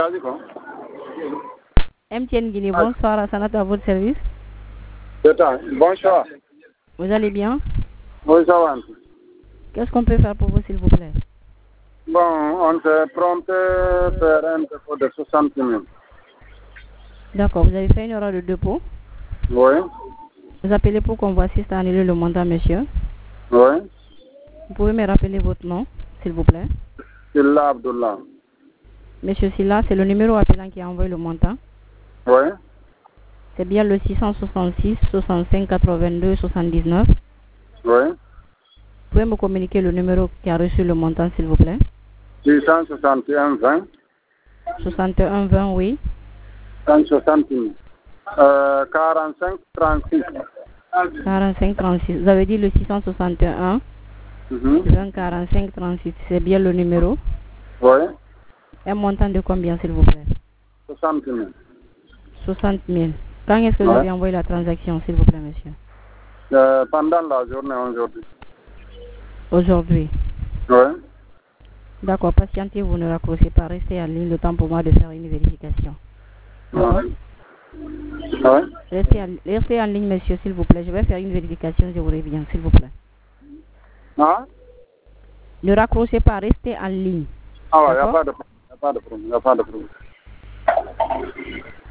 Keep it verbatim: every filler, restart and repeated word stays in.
M T N Guinée, bonsoir, Assanat à votre service. Bonsoir. Vous allez bien? Oui, ça va. Qu'est-ce qu'on peut faire pour vous, s'il vous plaît? Bon, on s'est prompté faire un dépôt de soixante mille. D'accord, vous avez fait une erreur de dépôt? Oui. Vous appelez pour qu'on vous assiste à annuler le montant, monsieur? Oui. Vous pouvez me rappeler votre nom, s'il vous plaît? Silla Abdullah. Monsieur Silla, c'est le numéro appelant qui a envoyé le montant? Oui. C'est bien le six cent soixante-six soixante-cinq quatre-vingt-deux soixante-dix-neuf. Oui. Vous pouvez me communiquer le numéro qui a reçu le montant, s'il vous plaît? six cent soixante et un vingt. soixante et un vingt, oui. cent soixante mille. Euh, quarante-cinq trente-six. quarante-cinq trente-six. Vous avez dit le six cent soixante et un Mhm. vingt quarante-cinq trente-six. C'est bien le numéro? Oui. Un montant de combien, s'il vous plaît? soixante mille. soixante mille. Quand est-ce que vous Ouais. avez envoyé la transaction, s'il vous plaît, monsieur? Euh, pendant la journée aujourd'hui. Aujourd'hui. Oui. D'accord, patientez, vous ne raccrochez pas, restez en ligne le temps pour moi de faire une vérification. D'accord? Oui. Restez en, restez en ligne, monsieur, s'il vous plaît. Je vais faire une vérification, je vous reviens, s'il vous plaît. Ah? Ne raccrochez pas, restez en ligne. Ah ouais, il n'y a D'accord? pas de problème. Il n'y a pas de problème. Il n'y a pas de problème.